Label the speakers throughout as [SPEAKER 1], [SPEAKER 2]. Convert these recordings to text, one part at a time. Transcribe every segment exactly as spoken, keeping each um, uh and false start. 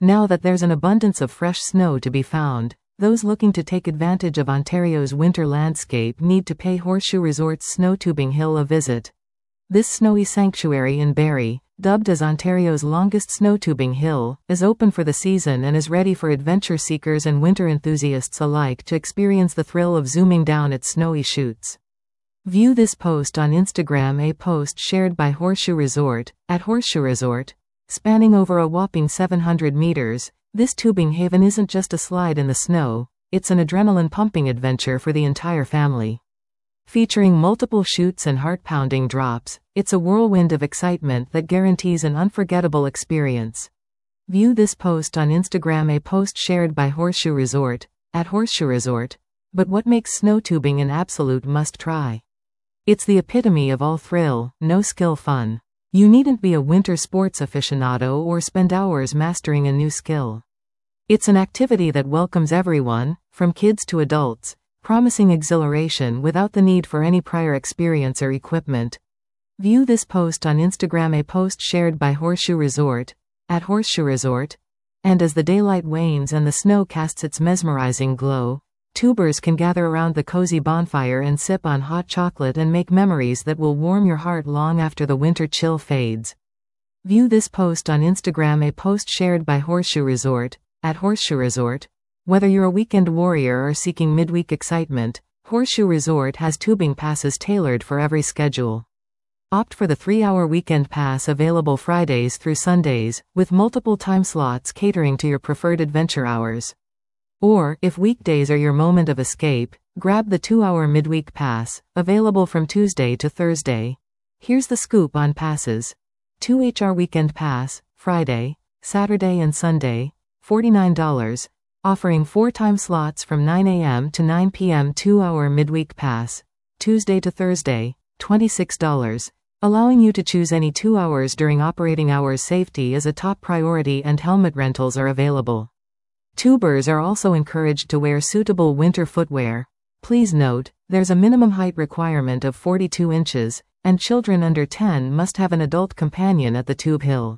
[SPEAKER 1] Now that there's an abundance of fresh snow to be found, those looking to take advantage of Ontario's winter landscape need to pay Horseshoe Resort's Snowtubing Hill a visit. This snowy sanctuary in Barrie, dubbed as Ontario's longest snowtubing hill, is open for the season and is ready for adventure seekers and winter enthusiasts alike to experience the thrill of zooming down its snowy chutes. View this post on Instagram. A post shared by Horseshoe Resort, at Horseshoe Resort. Spanning over a whopping seven hundred meters, this tubing haven isn't just a slide in the snow, it's an adrenaline-pumping adventure for the entire family. Featuring multiple chutes and heart-pounding drops, it's a whirlwind of excitement that guarantees an unforgettable experience. View this post on Instagram. A post shared by Horseshoe Resort, at Horseshoe Resort. But what makes snowtubing an absolute must-try? It's the epitome of all thrill, no skill fun. You needn't be a winter sports aficionado or spend hours mastering a new skill. It's an activity that welcomes everyone, from kids to adults, promising exhilaration without the need for any prior experience or equipment. View this post on Instagram. A post shared by Horseshoe Resort, at Horseshoe Resort. And as the daylight wanes and the snow casts its mesmerizing glow, tubers can gather around the cozy bonfire and sip on hot chocolate and make memories that will warm your heart long after the winter chill fades. View this post on Instagram. A post shared by Horseshoe Resort, at Horseshoe Resort. Whether you're a weekend warrior or seeking midweek excitement, Horseshoe Resort has tubing passes tailored for every schedule. Opt for the three-hour weekend pass available Fridays through Sundays, with multiple time slots catering to your preferred adventure hours. Or, if weekdays are your moment of escape, grab the two-hour midweek pass, available from Tuesday to Thursday. Here's the scoop on passes. two hour weekend pass, Friday, Saturday and Sunday, forty-nine dollars, offering four time slots from nine a m to nine p m two-hour midweek pass, Tuesday to Thursday, twenty-six dollars, allowing you to choose any two hours during operating hours. Safety is a top priority and helmet rentals are available. Tubers are also encouraged to wear suitable winter footwear. Please note, there's a minimum height requirement of forty-two inches, and children under ten must have an adult companion at the tube hill.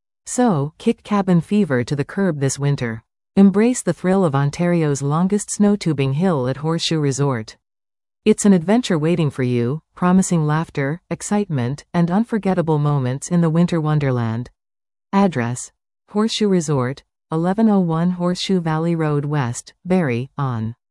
[SPEAKER 1] So, kick cabin fever to the curb this winter. Embrace the thrill of Ontario's longest snowtubing hill at Horseshoe Resort. It's an adventure waiting for you, promising laughter, excitement, and unforgettable moments in the winter wonderland. Address: Horseshoe Resort, eleven oh one Horseshoe Valley Road West, Barrie, on